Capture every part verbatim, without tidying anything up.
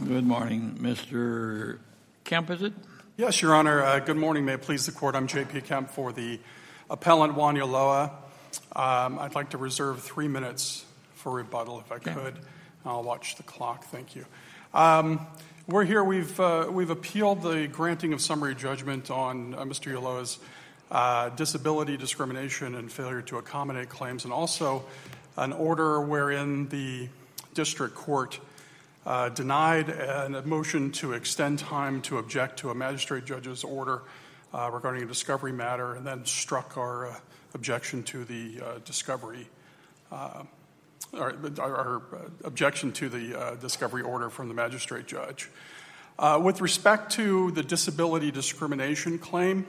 Good morning. Mister Kemp, is it? Yes, Your Honor. Uh, good morning. May it please the Court. I'm J P Kemp for the appellant Juan Ulloa. Um, I'd like to reserve three minutes for rebuttal, if I Okay. could. I'll watch the clock. Thank you. Um, we're here. We've uh, we've appealed the granting of summary judgment on uh, Mister Ulloa's uh, disability discrimination and failure to accommodate claims, and also an order wherein the district court uh, denied a motion to extend time to object to a magistrate judge's order uh, regarding a discovery matter, and then struck our uh, objection to the uh, discovery, uh, our, our objection to the uh, discovery order from the magistrate judge. Uh, with respect to the disability discrimination claim,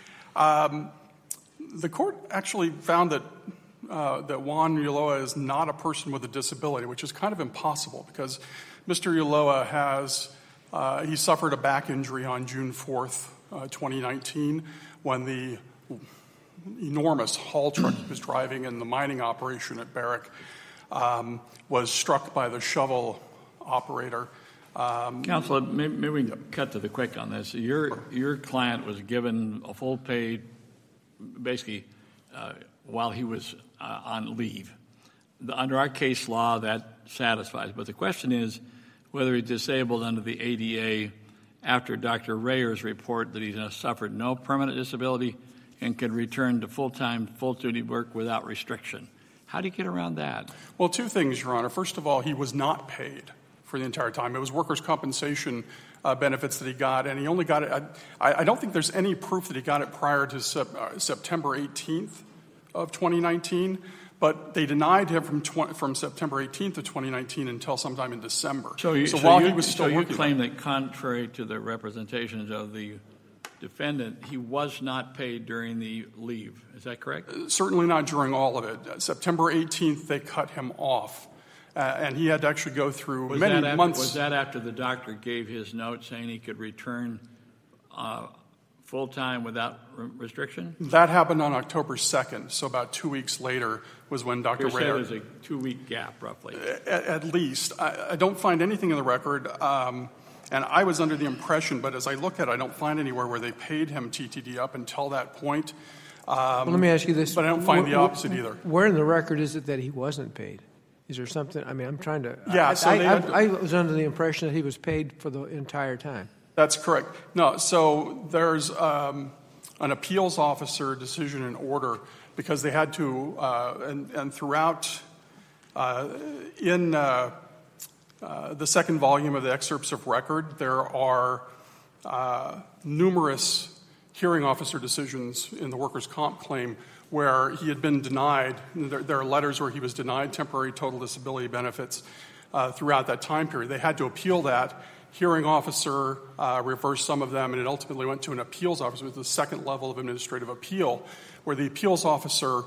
um, the court actually found that uh, that Juan Ulloa is not a person with a disability, which is kind of impossible because Mister Ulloa has uh, he suffered a back injury on June fourth, uh, twenty nineteen, when the enormous haul truck he was driving in the mining operation at Barrick um, was struck by the shovel operator. Um, Counselor, maybe, maybe we can cut to the quick on this. Your your client was given a full paid, basically, uh, while he was uh, on leave. The, under our case law, that satisfies. But the question is whether he's disabled under the A D A after Doctor Rayer's report that he's suffered no permanent disability and can return to full-time, full-duty work without restriction. How do you get around that? Well, two things, Your Honor. First of all, he was not paid for the entire time. It was workers' compensation uh, benefits that he got, and he only got it. I, I don't think there's any proof that he got it prior to sep- uh, September eighteenth of twenty nineteen, but they denied him from tw- from September eighteenth of twenty nineteen until sometime in December. So, you, so, so while you, he was still so you working, claim that contrary to the representations of the defendant, he was not paid during the leave. Is that correct? Uh, certainly not during all of it. Uh, September eighteenth, they cut him off. Uh, and he had to actually go through was many that after, months. Was that after the doctor gave his note saying he could return uh, full-time without re- restriction? That happened on October second, so about two weeks later was when Doctor You're saying Rayer... there's a two-week gap, roughly. At, at least. I, I don't find anything in the record, um, and I was under the impression, but as I look at it, I don't find anywhere where they paid him T T D up until that point. Um, well, let me ask you this. But I don't find where, the opposite either. Where in the record is it that he wasn't paid? Is there something? I mean, I'm trying to. Yeah, I, so I, they I, had to, I was under the impression that he was paid for the entire time. That's correct. No, so there's um, an appeals officer decision and order because they had to, uh, and, and throughout, uh, in uh, uh, the second volume of the excerpts of record, there are uh, numerous hearing officer decisions in the workers' comp claim where he had been denied. There, there are letters where he was denied temporary total disability benefits uh, throughout that time period. They had to appeal that. Hearing officer uh, reversed some of them, and it ultimately went to an appeals officer with the second level of administrative appeal, where the appeals officer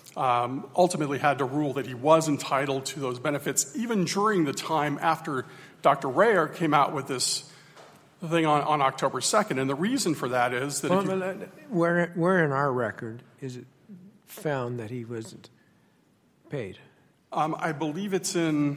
um, ultimately had to rule that he was entitled to those benefits, even during the time after Doctor Rayer came out with this thing on, on October second. And the reason for that is that... Well, if you, where, where in our record is it found that he wasn't paid? Um, I believe it's in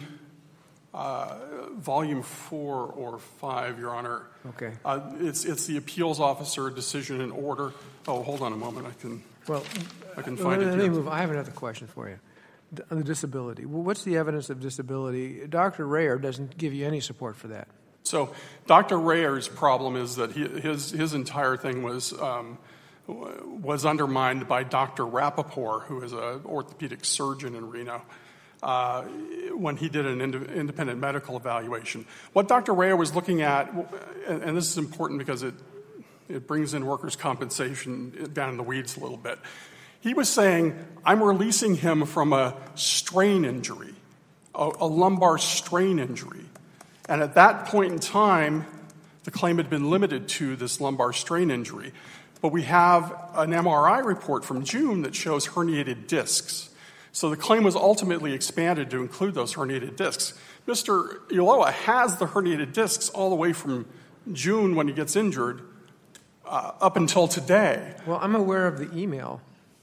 uh, volume four or five, Your Honor. Okay. Uh, it's it's the appeals officer decision and order. Oh, hold on a moment. I can Well, I can find let it me here. move. I have another question for you. D- On the disability. Well, what's the evidence of disability? Doctor Rayer doesn't give you any support for that. So Doctor Rayer's problem is that he, his his entire thing was um, was undermined by Doctor Rappaport, who is an orthopedic surgeon in Reno, uh, when he did an ind- independent medical evaluation. What Doctor Rayer was looking at, and, and this is important because it it brings in workers' compensation down in the weeds a little bit. He was saying, I'm releasing him from a strain injury, a, a lumbar strain injury. And at that point in time, the claim had been limited to this lumbar strain injury. But we have an M R I report from June that shows herniated discs. So the claim was ultimately expanded to include those herniated discs. Mister Ulloa has the herniated discs all the way from June when he gets injured uh, up until today. Well, I'm aware of the email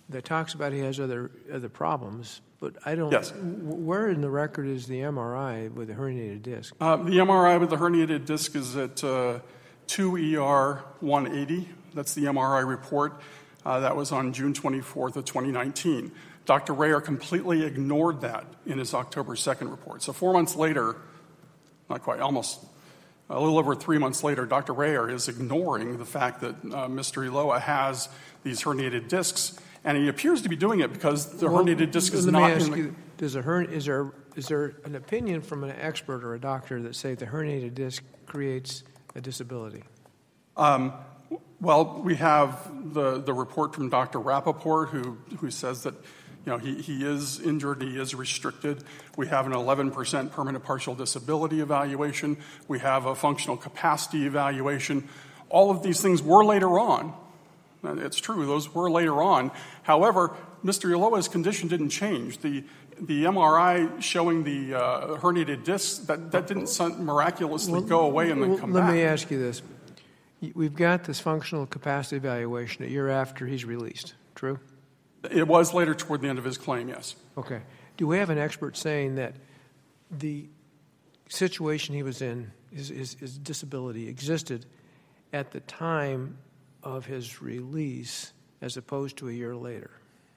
that talks about he has other other problems, but I don't. Yes. Where in the record is the M R I with the herniated disc? Uh, the M R I with the herniated disc is at uh, two E R one eighty. That's the M R I report. Uh, that was on June twenty-fourth of twenty nineteen. Doctor Rayer completely ignored that in his October second report. So four months later, not quite, almost a little over three months later, Doctor Rayer is ignoring the fact that uh, Mister Ulloa has these herniated discs, and he appears to be doing it because the well, herniated disc is let not me ask in the... You, does a hern- is, there, is there an opinion from an expert or a doctor that say the herniated disc creates a disability? Um, well, we have the, the report from Doctor Rappaport who, who says that you know, he, he is injured, he is restricted. We have an eleven percent permanent partial disability evaluation. We have a functional capacity evaluation. All of these things were later on. It's true, those were later on. However, Mister Ulloa's condition didn't change. The, the M R I showing the uh, herniated discs, that, that didn't miraculously well, go away and then well, come let back. Let me ask you this. We've got this functional capacity evaluation a year after he's released, true? It was later toward the end of his claim, yes. Okay. Do we have an expert saying that the situation he was in, his, his, his disability, existed at the time of his release as opposed to a year later?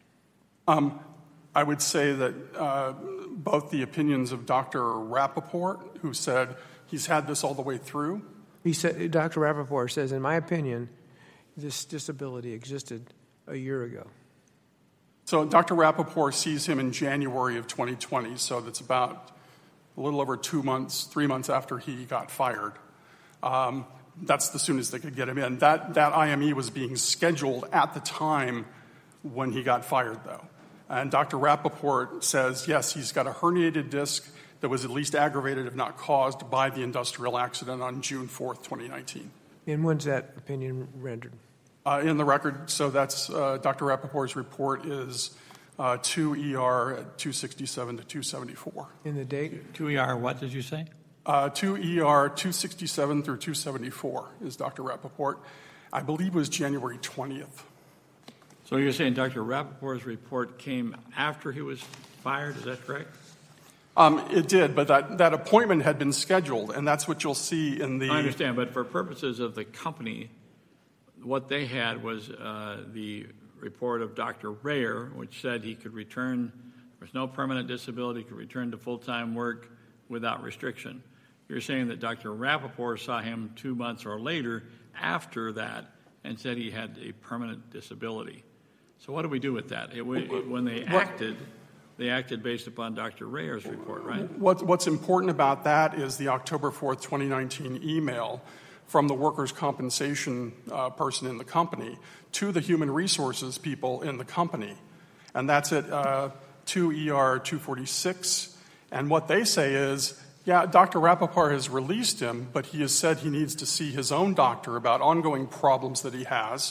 Um, I would say that uh, both the opinions of Doctor Rappaport, who said he's had this all the way through. He said, Doctor Rappaport says, in my opinion, this disability existed a year ago. So Doctor Rappaport sees him in January of twenty twenty, so that's about a little over two months, three months after he got fired. Um, that's the soonest they could get him in. That, that I M E was being scheduled at the time when he got fired, though. And Doctor Rappaport says, yes, he's got a herniated disc that was at least aggravated, if not caused, by the industrial accident on June fourth, twenty nineteen. And when's that opinion rendered? Uh, in the record, so that's uh, Doctor Rappaport's report is uh, two E R two sixty-seven to two seventy-four. In the date? two E R what did you say? Uh, two E R two sixty-seven through two seventy-four is Doctor Rappaport. I believe it was January twentieth. So you're saying Doctor Rappaport's report came after he was fired, is that correct? Um, it did, but that, that appointment had been scheduled, and that's what you'll see in the... I understand, but for purposes of the company, what they had was uh, the report of Doctor Rayer, which said he could return, there was no permanent disability, could return to full-time work without restriction. You're saying that Doctor Rappaport saw him two months or later after that and said he had a permanent disability. So what do we do with that? It, it, when they acted, they acted based upon Doctor Rayer's report, right? What, what's important about that is the October fourth, twenty nineteen email from the workers' compensation uh, person in the company to the human resources people in the company. And that's at uh, two E R two forty-six. And what they say is, yeah, Doctor Rappaport has released him, but he has said he needs to see his own doctor about ongoing problems that he has.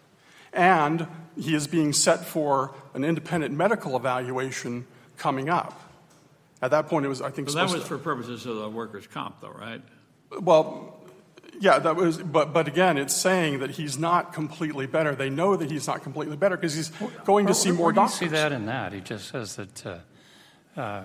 And he is being set for an independent medical evaluation coming up. At that point, it was, I think, so that was to, for purposes of the workers' comp, though, right? Well, yeah, that was, but but again, it's saying that he's not completely better. They know that he's not completely better because he's going well, to see where, more where do you doctors. See that in that he just says that uh, uh,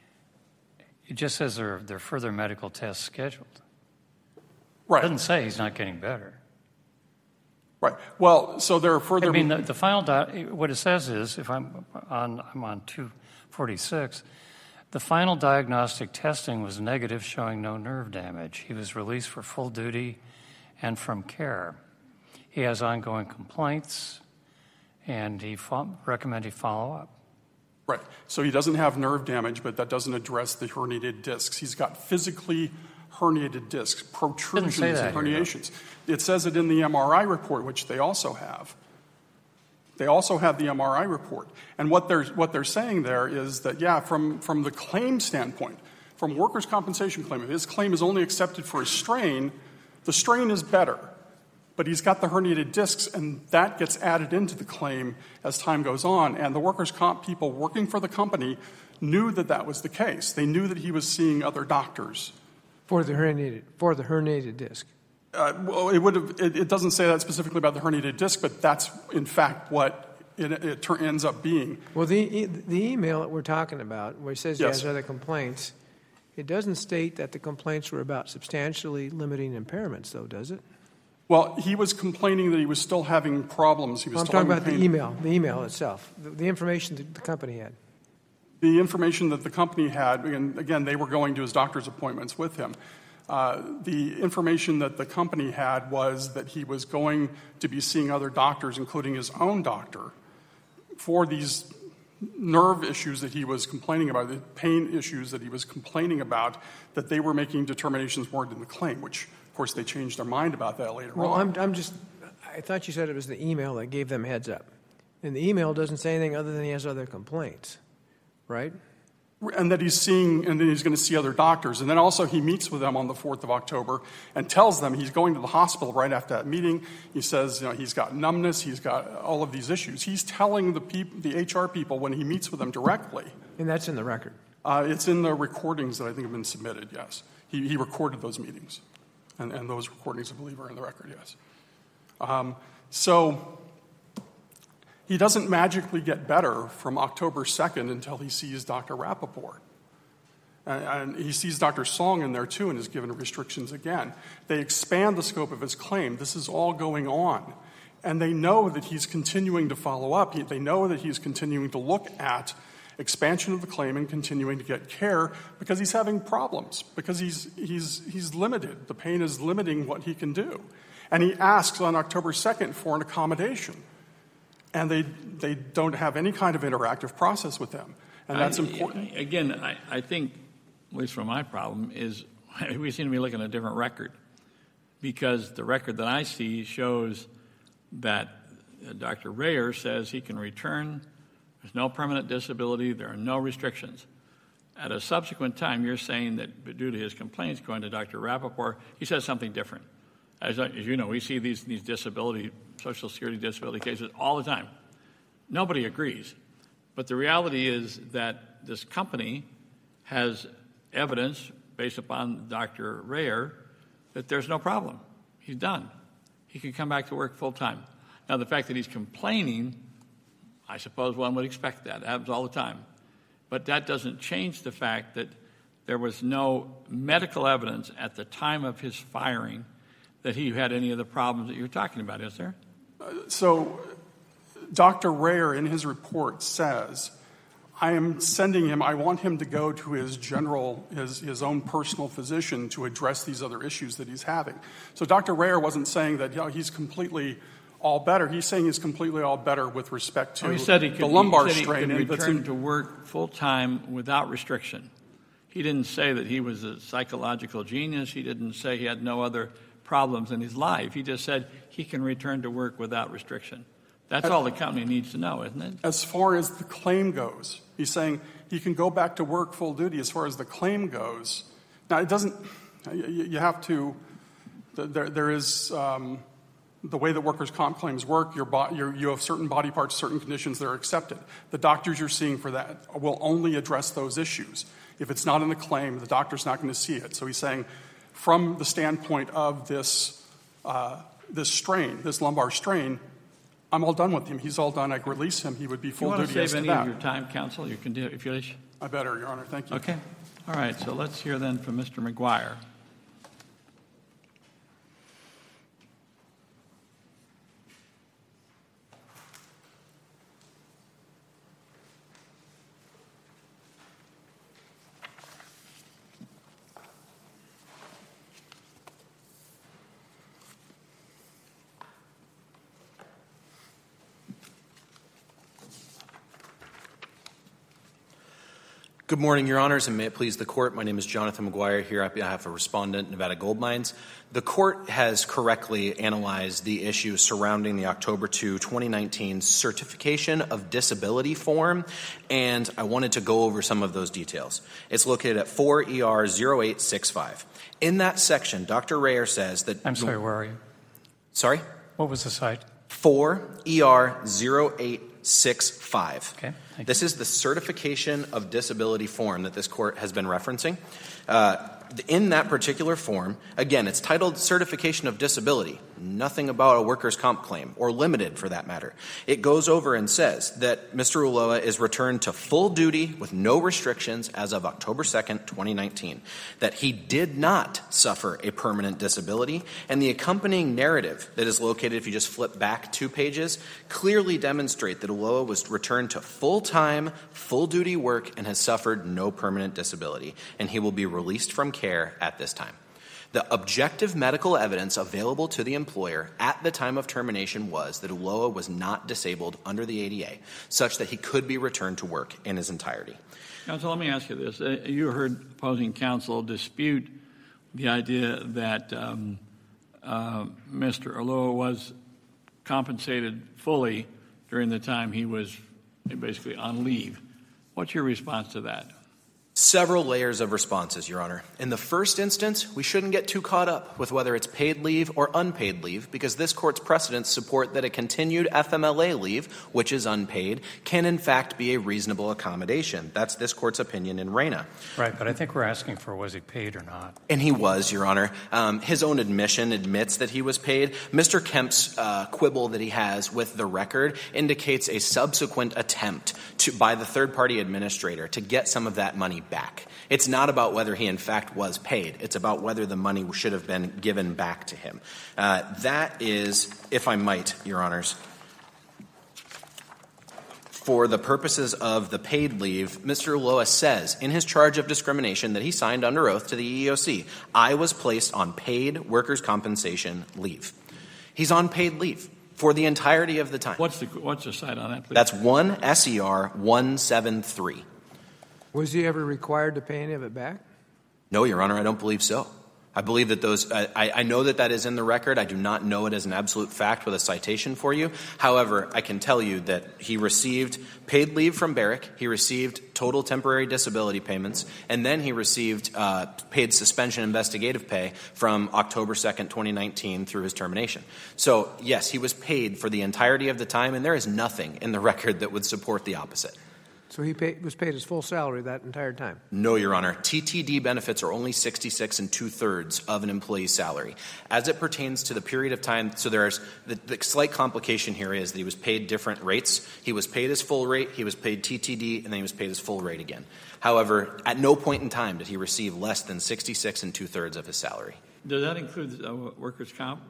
he just says there there are further medical tests scheduled. Right. It doesn't say he's not getting better. Right. Well, so there are further. I mean, the, the final di- what it says is, if I'm on I'm on two forty-six, the final diagnostic testing was negative, showing no nerve damage. He was released for full duty and from care. He has ongoing complaints, and he fo- recommend he follow up. Right. So he doesn't have nerve damage, but that doesn't address the herniated discs. He's got physically herniated discs, protrusions and herniations. Here, it says it in the M R I report, which they also have. They also have the M R I report. And what they're, what they're saying there is that, yeah, from, from the claim standpoint, from workers' compensation claim, if his claim is only accepted for a strain, the strain is better. But he's got the herniated discs, and that gets added into the claim as time goes on. And the workers' comp people working for the company knew that that was the case. They knew that he was seeing other doctors. For the herniated, for the herniated disc. Uh, well, it would have. It, it doesn't say that specifically about the herniated disc, but that's in fact what it, it tur- ends up being. Well, the e- the email that we're talking about, where he says Yes. he has other complaints, it doesn't state that the complaints were about substantially limiting impairments, though, does it? Well, he was complaining that he was still having problems. He was Well, I'm still talking having about the pain. email, the email itself, the, the information that the company had. The information that the company had, and again, they were going to his doctor's appointments with him. Uh, the information that the company had was that he was going to be seeing other doctors, including his own doctor, for these nerve issues that he was complaining about, the pain issues that he was complaining about, that they were making determinations weren't in the claim, which, of course, they changed their mind about that later Well, on. I'm, I'm just, I thought you said it was the email that gave them heads up. And the email doesn't say anything other than he has other complaints, right? And that he's seeing, and then he's going to see other doctors. And then also he meets with them on the fourth of October and tells them he's going to the hospital right after that meeting. He says, you know, he's got numbness, he's got all of these issues. He's telling the peop- the H R people when he meets with them directly. And that's in the record. Uh, it's in the recordings that I think have been submitted, yes. He, he recorded those meetings. And, and those recordings, I believe, are in the record, yes. Um, so he doesn't magically get better from October second until he sees Doctor Rappaport. And, and he sees Doctor Song in there, too, and is given restrictions again. They expand the scope of his claim. This is all going on. And they know that he's continuing to follow up. He, they know that he's continuing to look at expansion of the claim and continuing to get care because he's having problems, because he's, he's, he's limited. The pain is limiting what he can do. And he asks on October second for an accommodation. And they they don't have any kind of interactive process with them. And that's I, important. Again, I, I think, at least from my problem, is we seem to be looking at a different record. Because the record that I see shows that Doctor Rayer says he can return, there's no permanent disability, there are no restrictions. At a subsequent time, you're saying that due to his complaints going to Doctor Rappaport, he says something different. As, as you know, we see these, these disability, Social Security disability cases all the time. Nobody agrees. But the reality is that this company has evidence, based upon Doctor Rayer, that there's no problem. He's done. He can come back to work full time. Now, the fact that he's complaining, I suppose one would expect that. It happens all the time. But that doesn't change the fact that there was no medical evidence at the time of his firing that he had any of the problems that you're talking about, is there? So Doctor Rayer, in his report, says, I am sending him, I want him to go to his general, his, his own personal physician to address these other issues that he's having. So Doctor Rayer wasn't saying that, you know, he's completely all better. He's saying he's completely all better with respect to oh, he said he could, the lumbar he said strain. He could that's return in, to work full time without restriction. He didn't say that he was a psychological genius. He didn't say he had no other problems in his life. He just said he can return to work without restriction. That's all the company needs to know, isn't it? As far as the claim goes, he's saying he can go back to work full duty as far as the claim goes. Now, it doesn't, you have to, there, there is, um, the way that workers' comp claims work, your bo- your, you have certain body parts, certain conditions that are accepted. The doctors you're seeing for that will only address those issues. If it's not in the claim, the doctor's not going to see it. So he's saying, from the standpoint of this uh, this strain, this lumbar strain, I'm all done with him. He's all done. I can release him. He would be full duty. duty as to that. You want to save any of your time, counsel? You can do it if you wish. I better, Your Honor. Thank you. Okay. All right. So let's hear then from Mister McGuire. Good morning, Your Honors, and may it please the Court. My name is Jonathan McGuire here on behalf of Respondent Nevada Gold Mines. The Court has correctly analyzed the issues surrounding the October second, twenty nineteen Certification of Disability form, and I wanted to go over some of those details. It's located at four E R zero eight six five. In that section, Doctor Rayer says that... I'm sorry, where are you? Sorry? What was the site? four E R zero eight six five. Okay. This is the certification of disability form that this court has been referencing. Uh, in that particular form, again, it's titled Certification of Disability, nothing about a workers' comp claim, or limited for that matter. It goes over and says that Mister Ulloa is returned to full duty with no restrictions as of October second, twenty nineteen, that he did not suffer a permanent disability, and the accompanying narrative that is located, if you just flip back two pages, clearly demonstrate that Ulloa was returned to full-time, full-duty work and has suffered no permanent disability, and he will be released from care at this time. The objective medical evidence available to the employer at the time of termination was that Ulloa was not disabled under the A D A, such that he could be returned to work in his entirety. Counsel, let me ask you this. Uh, you heard opposing counsel dispute the idea that um, uh, Mister Ulloa was compensated fully during the time he was basically on leave. What's your response to that? Several layers of responses, Your Honor. In the first instance, we shouldn't get too caught up with whether it's paid leave or unpaid leave, because this court's precedents support that a continued F M L A leave, which is unpaid, can in fact be a reasonable accommodation. That's this court's opinion in Reyna. Right, but I think we're asking for was he paid or not. And he was, Your Honor. Um, his own admission admits that he was paid. Mister Kemp's uh, quibble that he has with the record indicates a subsequent attempt to, by the third-party administrator to get some of that money back. It's not about whether he in fact was paid. It's about whether the money should have been given back to him. Uh, that is, if I might, Your Honors, for the purposes of the paid leave, Mister Ulloa says in his charge of discrimination that he signed under oath to the E E O C, I was placed on paid workers' compensation leave. He's on paid leave for the entirety of the time. What's the, what's the site on that, please? That's one S E R one seventy-three. Was he ever required to pay any of it back? No, Your Honor, I don't believe so. I believe that those, I, I know that that is in the record. I do not know it as an absolute fact with a citation for you. However, I can tell you that he received paid leave from Barrick, he received total temporary disability payments, and then he received uh, paid suspension investigative pay from October second, twenty nineteen through his termination. So, yes, he was paid for the entirety of the time, and there is nothing in the record that would support the opposite. So he paid, was paid his full salary that entire time? No, Your Honor. T T D benefits are only sixty-six and two-thirds of an employee's salary. As it pertains to the period of time, so there's the, the slight complication here is that he was paid different rates. He was paid his full rate, he was paid T T D, and then he was paid his full rate again. However, at no point in time did he receive less than sixty-six and two-thirds of his salary. Does that include uh, workers' comp?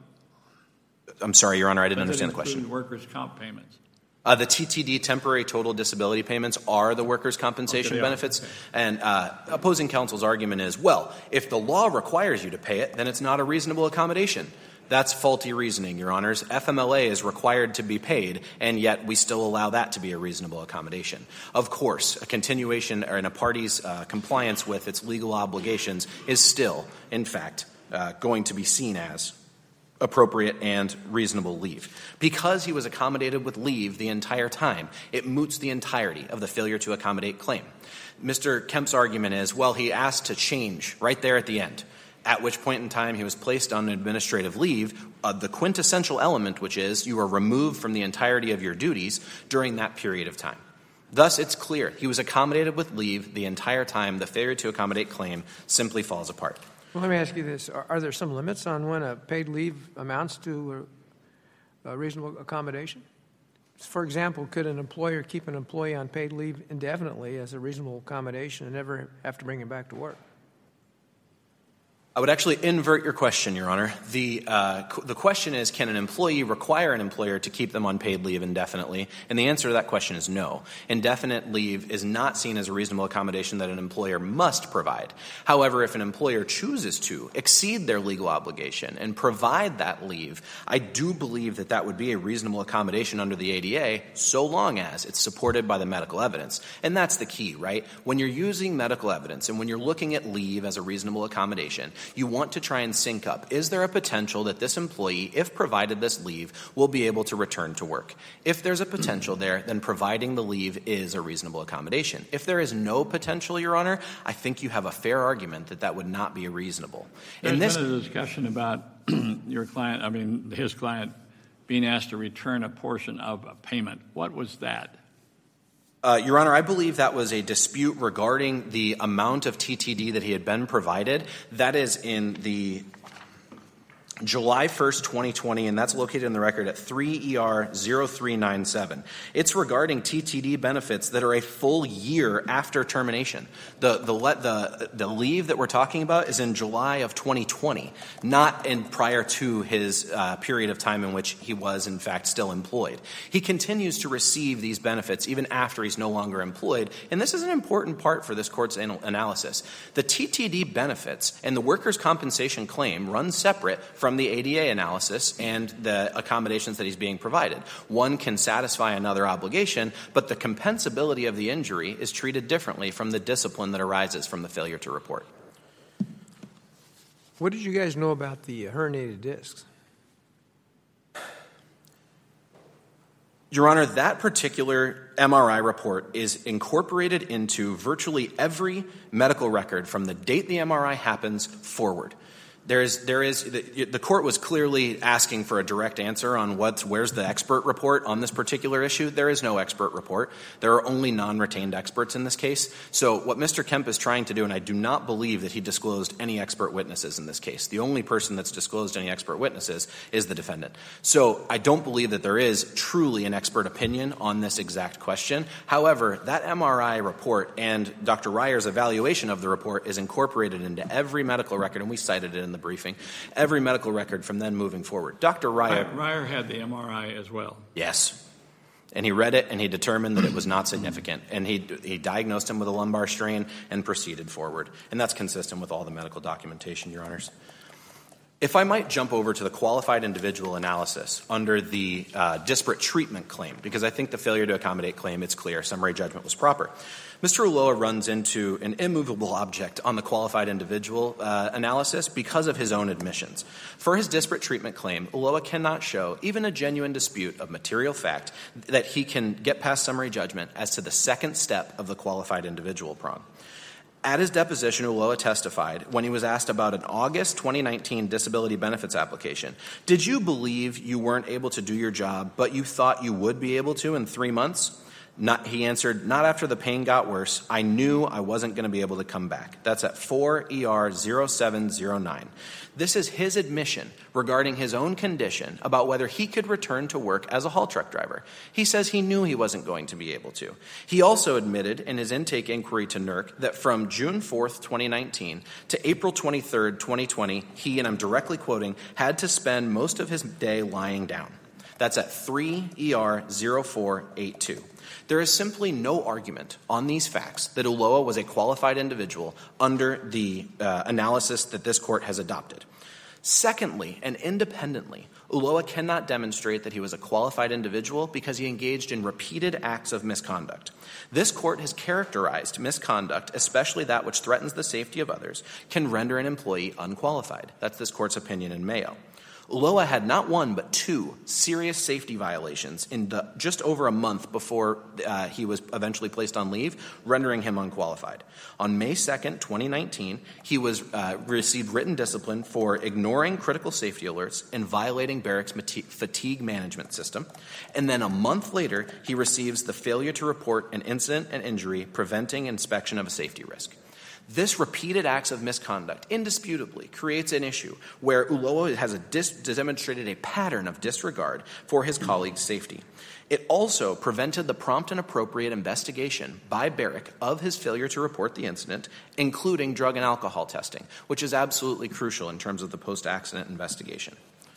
I'm sorry, Your Honor, I didn't Does understand it the question. include workers' comp payments? Uh, the T T D, temporary total disability payments, are the workers' compensation okay, benefits. Okay. And uh, opposing counsel's argument is, well, if the law requires you to pay it, then it's not a reasonable accommodation. That's faulty reasoning, Your Honors. F M L A is required to be paid, and yet we still allow that to be a reasonable accommodation. Of course, a continuation or in a party's uh, compliance with its legal obligations is still, in fact, uh, going to be seen as appropriate and reasonable leave. Because he was accommodated with leave the entire time, it moots the entirety of the failure to accommodate claim. Mister Kemp's argument is, well, he asked to change right there at the end, at which point in time he was placed on administrative leave, uh, the quintessential element, which is you are removed from the entirety of your duties during that period of time. Thus, it's clear he was accommodated with leave the entire time. The failure to accommodate claim simply falls apart. Well, let me ask you this. Are, are there some limits on when a paid leave amounts to a, a reasonable accommodation? For example, could an employer keep an employee on paid leave indefinitely as a reasonable accommodation and never have to bring him back to work? I would actually invert your question, Your Honor. The, uh, qu- the question is, can an employee require an employer to keep them on paid leave indefinitely? And the answer to that question is no. Indefinite leave is not seen as a reasonable accommodation that an employer must provide. However, if an employer chooses to exceed their legal obligation and provide that leave, I do believe that that would be a reasonable accommodation under the A D A, so long as it's supported by the medical evidence. And that's the key, right? When you're using medical evidence and when you're looking at leave as a reasonable accommodation, you want to try and sync up. Is there a potential that this employee, if provided this leave, will be able to return to work? If there's a potential there, then providing the leave is a reasonable accommodation. If there is no potential, Your Honor, I think you have a fair argument that that would not be reasonable. There's In this, been a discussion about your client, I mean, his client being asked to return a portion of a payment. What was that? Uh, Your Honor, I believe that was a dispute regarding the amount of T T D that he had been provided. That is in the July first, twenty twenty, and that's located in the record at three E R zero three nine seven. It's regarding T T D benefits that are a full year after termination. The, the, the, the leave that we're talking about is in July of twenty twenty, not in prior to his uh, period of time in which he was, in fact, still employed. He continues to receive these benefits even after he's no longer employed, and this is an important part for this court's anal- analysis. The T T D benefits and the workers' compensation claim run separate from From the A D A analysis and the accommodations that he's being provided. One can satisfy another obligation, but the compensability of the injury is treated differently from the discipline that arises from the failure to report. What did you guys know about the herniated discs? Your Honor, that particular M R I report is incorporated into virtually every medical record from the date the M R I happens forward. There is, there is, the, the court was clearly asking for a direct answer on what's, where's the expert report on this particular issue. There is no expert report. There are only non-retained experts in this case. So what Mister Kemp is trying to do, and I do not believe that he disclosed any expert witnesses in this case. The only person that's disclosed any expert witnesses is the defendant. So I don't believe that there is truly an expert opinion on this exact question. However, that M R I report and Doctor Ryer's evaluation of the report is incorporated into every medical record, and we cited it in the briefing, every medical record from then moving forward. Doctor Ryer... Ryer had the M R I as well. Yes. And he read it, and he determined that it was not significant. And he, he diagnosed him with a lumbar strain and proceeded forward. And that's consistent with all the medical documentation, Your Honors. If I might jump over to the qualified individual analysis under the uh, disparate treatment claim, because I think the failure to accommodate claim, it's clear, summary judgment was proper. Mister Ulloa runs into an immovable object on the qualified individual uh, analysis because of his own admissions. For his disparate treatment claim, Ulloa cannot show even a genuine dispute of material fact that he can get past summary judgment as to the second step of the qualified individual prong. At his deposition, Ulloa testified when he was asked about an August twenty nineteen disability benefits application. Did you believe you weren't able to do your job, but you thought you would be able to in three months? Not, he answered, not after the pain got worse. I knew I wasn't going to be able to come back. That's at four E R zero seven zero nine. This is his admission regarding his own condition about whether he could return to work as a haul truck driver. He says he knew he wasn't going to be able to. He also admitted in his intake inquiry to N E R C that from June fourth, twenty nineteen to April twenty-third, twenty twenty, he, and I'm directly quoting, had to spend most of his day lying down. That's at three E R zero four eight two. There is simply no argument on these facts that Ulloa was a qualified individual under the uh, analysis that this court has adopted. Secondly, and independently, Ulloa cannot demonstrate that he was a qualified individual because he engaged in repeated acts of misconduct. This court has characterized misconduct, especially that which threatens the safety of others, can render an employee unqualified. That's this court's opinion in Mayo. Ulloa had not one but two serious safety violations in the, just over a month before uh, he was eventually placed on leave, rendering him unqualified. On May second, twenty nineteen, he was uh, received written discipline for ignoring critical safety alerts and violating Barrick's fatigue management system. And then a month later, he receives the failure to report an incident and injury preventing inspection of a safety risk. This repeated acts of misconduct indisputably creates an issue where Ulloa has a dis- demonstrated a pattern of disregard for his colleagues' safety. It also prevented the prompt and appropriate investigation by Barrick of his failure to report the incident, including drug and alcohol testing, which is absolutely crucial in terms of the post-accident investigation.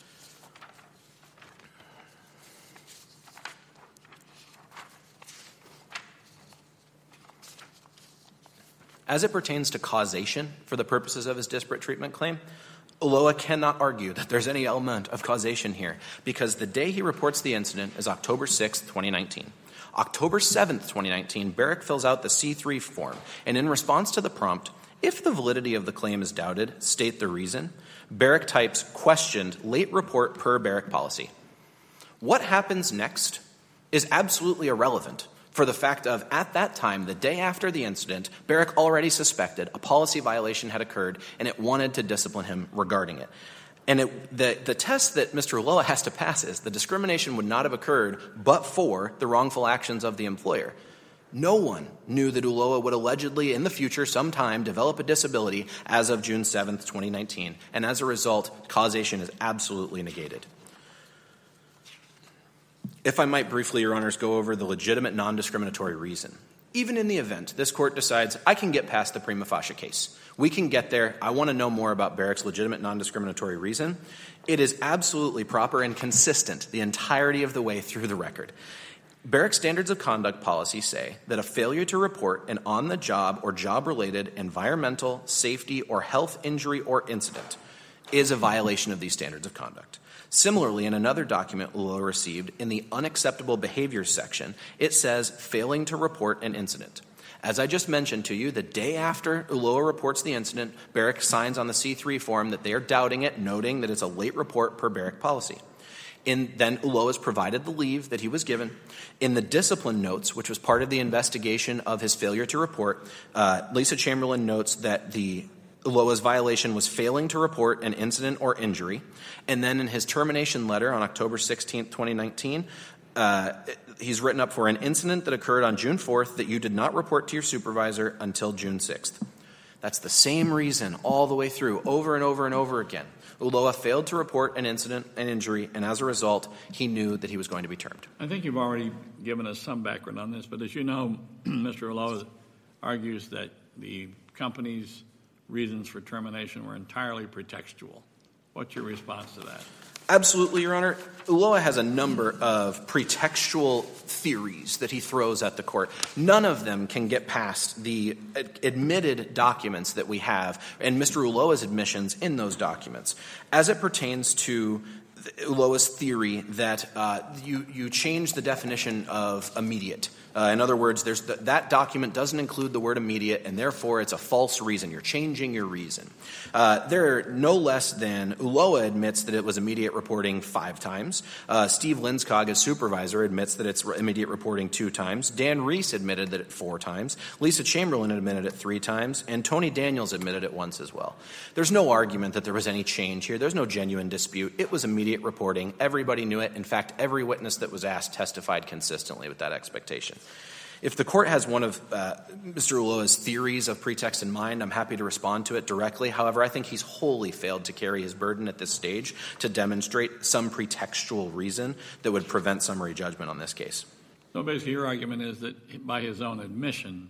As it pertains to causation for the purposes of his disparate treatment claim, Ulloa cannot argue that there's any element of causation here because the day he reports the incident is October sixth, twenty nineteen. October seventh, twenty nineteen, Barrick fills out the C three form, and in response to the prompt, if the validity of the claim is doubted, state the reason, Barrick types questioned late report per Barrick policy. What happens next is absolutely irrelevant for the fact of, at that time, the day after the incident, Barrick already suspected a policy violation had occurred, and it wanted to discipline him regarding it. And it, the, the test that Mister Ulloa has to pass is the discrimination would not have occurred but for the wrongful actions of the employer. No one knew that Ulloa would allegedly, in the future, sometime, develop a disability as of June seventh, twenty nineteen. And as a result, causation is absolutely negated. If I might briefly, Your Honors, go over the legitimate non-discriminatory reason. Even in the event this court decides, I can get past the prima facie case. We can get there. I want to know more about Barrick's legitimate non-discriminatory reason. It is absolutely proper and consistent the entirety of the way through the record. Barrick Standards of Conduct policy say that a failure to report an on-the-job or job-related environmental, safety, or health injury or incident is a violation of these standards of conduct. Similarly, in another document Ulloa received, in the unacceptable behaviors section, it says failing to report an incident. As I just mentioned to you, the day after Ulloa reports the incident, Barrick signs on the C three form that they are doubting it, noting that it's a late report per Barrick policy. In, then Ulloa is provided the leave that he was given. In the discipline notes, which was part of the investigation of his failure to report, uh, Lisa Chamberlain notes that the Ulloa's violation was failing to report an incident or injury. And then in his termination letter on October sixteenth, twenty nineteen, uh, he's written up for an incident that occurred on June fourth that you did not report to your supervisor until June sixth. That's the same reason all the way through, over and over and over again. Ulloa failed to report an incident, an injury, and as a result, he knew that he was going to be termed. I think you've already given us some background on this, but as you know, Mister Ulloa argues that the company's reasons for termination were entirely pretextual. What's your response to that? Absolutely, Your Honor. Ulloa has a number of pretextual theories that he throws at the court. None of them can get past the admitted documents that we have and Mister Ulloa's admissions in those documents. As it pertains to Ulloa's theory that uh, you, you change the definition of immediate. Uh, in other words, there's the, that document doesn't include the word immediate, and therefore it's a false reason. You're changing your reason. Uh, there are no less than Ulloa admits that it was immediate reporting five times. Uh, Steve Linskog, his supervisor, admits that it's immediate reporting two times. Dan Reese admitted that it four times. Lisa Chamberlain admitted it three times. And Tony Daniels admitted it once as well. There's no argument that there was any change here. There's no genuine dispute. It was immediate reporting. Everybody knew it. In fact, every witness that was asked testified consistently with that expectation. If the court has one of uh, Mister Ulloa's theories of pretext in mind, I'm happy to respond to it directly. However, I think he's wholly failed to carry his burden at this stage to demonstrate some pretextual reason that would prevent summary judgment on this case. So basically your argument is that by his own admission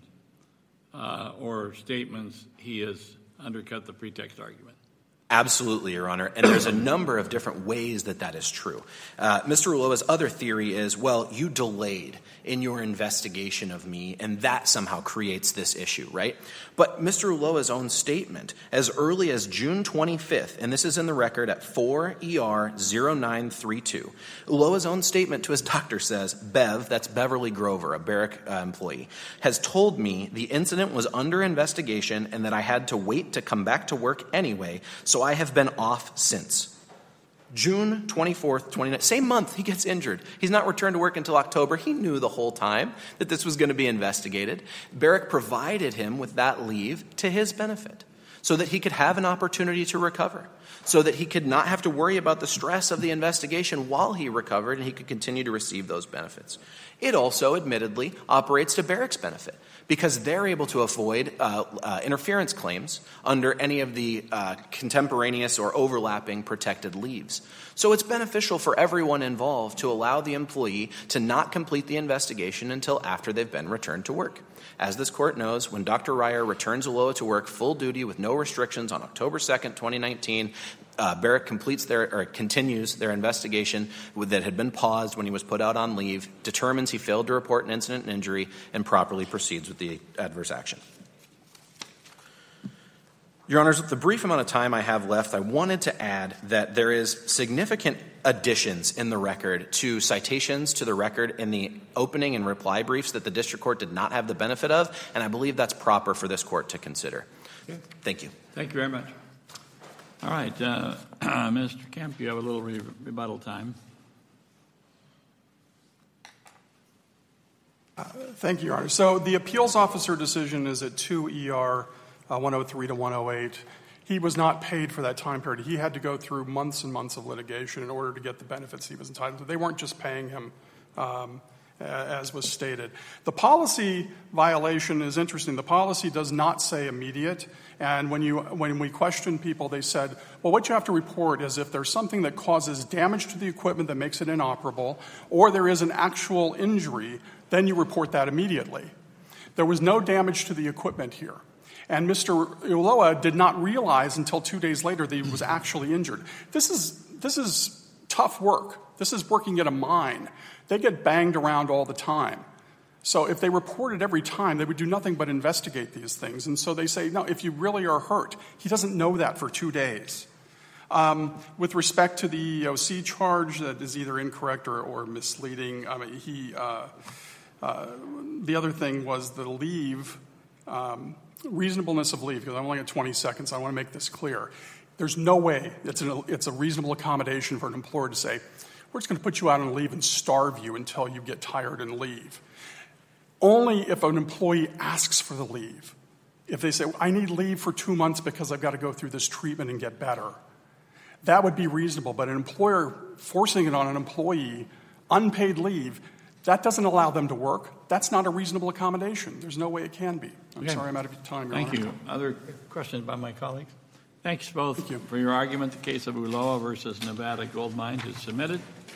uh, or statements, he has undercut the pretext argument. Absolutely, Your Honor. And there's a number of different ways that that is true. Uh, Mister Ulloa's other theory is, well, you delayed in your investigation of me, and that somehow creates this issue, right? But Mister Ulloa's own statement, as early as June twenty-fifth, and this is in the record at four E R zero nine three two, Ulloa's own statement to his doctor says, Bev, that's Beverly Grover, a Barrick uh, employee, has told me the incident was under investigation and that I had to wait to come back to work anyway, so I have been off since. June twenty-fourth, twenty-ninth, same month he gets injured. He's not returned to work until October. He knew the whole time that this was going to be investigated. Barrick provided him with that leave to his benefit so that he could have an opportunity to recover, so that he could not have to worry about the stress of the investigation while he recovered and he could continue to receive those benefits. It also, admittedly, operates to Barrick's benefit because they're able to avoid uh, uh, interference claims under any of the uh, contemporaneous or overlapping protected leaves. So it's beneficial for everyone involved to allow the employee to not complete the investigation until after they've been returned to work. As this court knows, when Doctor Ryer returns Ulloa to work full duty with no restrictions on October second, twenty nineteen, uh, Barrick completes their or continues their investigation that had been paused when he was put out on leave, determines he failed to report an incident and injury, and properly proceeds with the adverse action. Your Honors, with the brief amount of time I have left, I wanted to add that there is significant additions in the record to citations to the record in the opening and reply briefs that the district court did not have the benefit of, and I believe that's proper for this court to consider. Okay. Thank you. Thank you very much. All right, uh, Mister Kemp, you have a little re- rebuttal time. Uh, thank you, Your Honor. So the appeals officer decision is at two E R Uh, one oh three to one oh eight. He was not paid for that time period. He had to go through months and months of litigation in order to get the benefits he was entitled to. They weren't just paying him um, as was stated. The policy violation is interesting. The policy does not say immediate. And when, you, when we questioned people, they said, well, what you have to report is if there's something that causes damage to the equipment that makes it inoperable, or there is an actual injury, then you report that immediately. There was no damage to the equipment here. And Mister Ulloa did not realize until two days later that he was actually injured. This is, this is tough work. This is working at a mine. They get banged around all the time. So if they reported every time, they would do nothing but investigate these things. And so they say, no, if you really are hurt, he doesn't know that for two days. Um, with respect to the E E O C charge that is either incorrect or, or misleading, I mean, he, uh, uh, the other thing was the leave, um, reasonableness of leave, because I'm only at twenty seconds. I want to make this clear. There's no way it's, an, it's a reasonable accommodation for an employer to say, we're just going to put you out on leave and starve you until you get tired and leave. Only if an employee asks for the leave. If they say, I need leave for two months because I've got to go through this treatment and get better, that would be reasonable. But an employer forcing it on an employee, unpaid leave, that doesn't allow them to work. That's not a reasonable accommodation. There's no way it can be. I'm Okay. sorry I'm out of time, Your Thank Honor. you. Other questions by my colleagues? Thanks both Thank you. for your argument. The case of Ulloa versus Nevada Gold Mines is submitted.